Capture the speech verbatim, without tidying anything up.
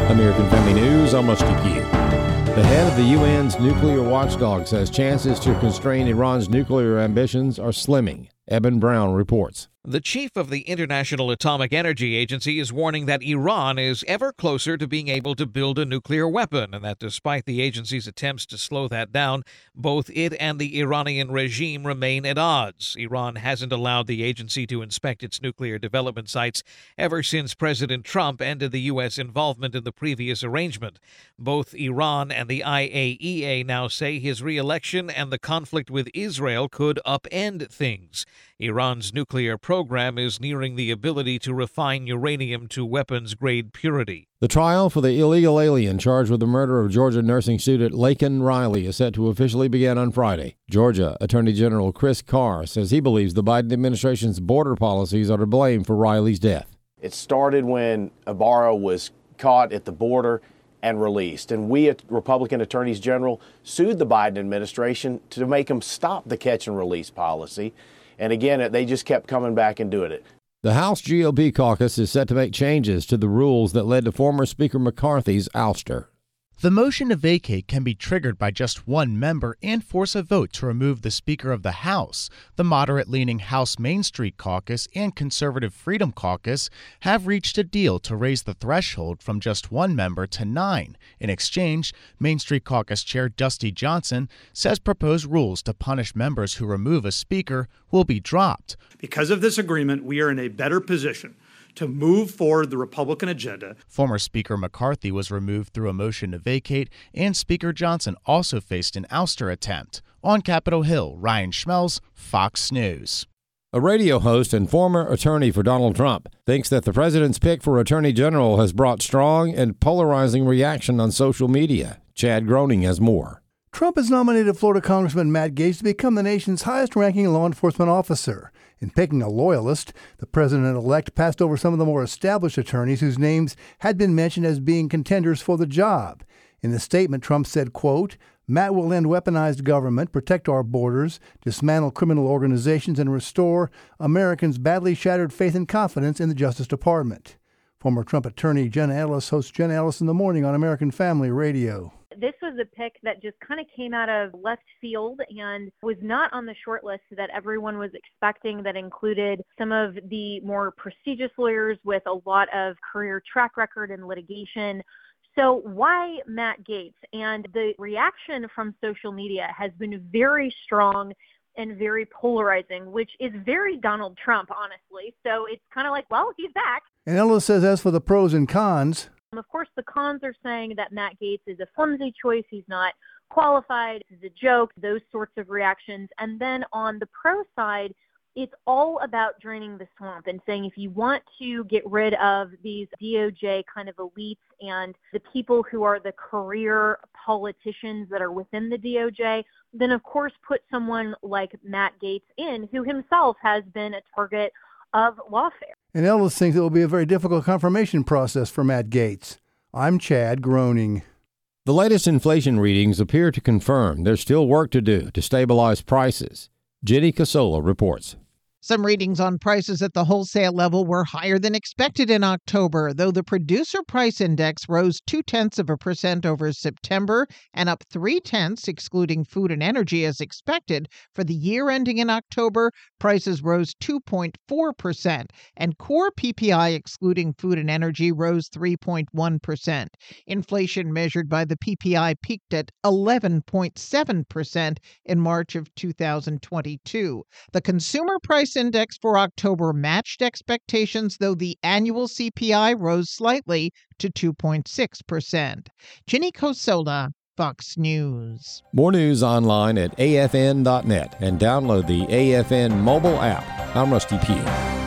American Family News, I'm Rusty Pugh. The head of the U N's nuclear watchdog says chances to constrain Iran's nuclear ambitions are slimming. Eben Brown reports. The chief of the International Atomic Energy Agency is warning that Iran is ever closer to being able to build a nuclear weapon, and that despite the agency's attempts to slow that down, both it and the Iranian regime remain at odds. Iran hasn't allowed the agency to inspect its nuclear development sites ever since President Trump ended the U S involvement in the previous arrangement. Both Iran and the I A E A now say his re-election and the conflict with Israel could upend things. Iran's nuclear program is nearing the ability to refine uranium to weapons-grade purity. The trial for the illegal alien charged with the murder of Georgia nursing student Laken Riley is set to officially begin on Friday. Georgia Attorney General Chris Carr says he believes the Biden administration's border policies are to blame for Riley's death. It started when Ibarra was caught at the border and released. And we, Republican attorneys general, sued the Biden administration to make them stop the catch and release policy. And again, they just kept coming back and doing it. The House G O P caucus is set to make changes to the rules that led to former Speaker McCarthy's ouster. The motion to vacate can be triggered by just one member and force a vote to remove the Speaker of the House. The moderate-leaning House Main Street Caucus and Conservative Freedom Caucus have reached a deal to raise the threshold from just one member to nine. In exchange, Main Street Caucus Chair Dusty Johnson says proposed rules to punish members who remove a speaker will be dropped. Because of this agreement, we are in a better position to move forward the Republican agenda. Former Speaker McCarthy was removed through a motion to vacate, and Speaker Johnson also faced an ouster attempt. On Capitol Hill, Ryan Schmelz, Fox News. A radio host and former attorney for Donald Trump thinks that the president's pick for attorney general has brought strong and polarizing reaction on social media. Chad Groening has more. Trump has nominated Florida Congressman Matt Gaetz to become the nation's highest-ranking law enforcement officer. In picking a loyalist, the president-elect passed over some of the more established attorneys whose names had been mentioned as being contenders for the job. In the statement, Trump said, quote, Matt will end weaponized government, protect our borders, dismantle criminal organizations, and restore Americans' badly shattered faith and confidence in the Justice Department. Former Trump attorney Jenna Ellis hosts Jenna Ellis in the Morning on American Family Radio. This was a pick that just kind of came out of left field and was not on the short list that everyone was expecting, that included some of the more prestigious lawyers with a lot of career track record in litigation. So why Matt Gaetz? And the reaction from social media has been very strong and very polarizing, which is very Donald Trump, honestly. So it's kind of like, well, he's back. And Ellis says as for the pros and cons, of course, the cons are saying that Matt Gaetz is a flimsy choice. He's not qualified. This is a joke, those sorts of reactions. And then on the pro side, it's all about draining the swamp and saying if you want to get rid of these D O J kind of elites and the people who are the career politicians that are within the D O J, then of course put someone like Matt Gaetz in, who himself has been a target of lawfare. And Ellis thinks it will be a very difficult confirmation process for Matt Gaetz. I'm Chad Groening. The latest inflation readings appear to confirm there's still work to do to stabilize prices. Jenny Casola reports. Some readings on prices at the wholesale level were higher than expected in October, though the producer price index rose two-tenths of a percent over September and up three-tenths, excluding food and energy, as expected. For the year ending in October, prices rose two point four percent, and core P P I, excluding food and energy, rose three point one percent. Inflation measured by the P P I peaked at eleven point seven percent in March of two thousand twenty-two. The consumer price index for October matched expectations, though the annual C P I rose slightly to two point six percent. Jenny Cosola, Fox News. More news online at A F N dot net and download the A F N mobile app. I'm Rusty Pugh.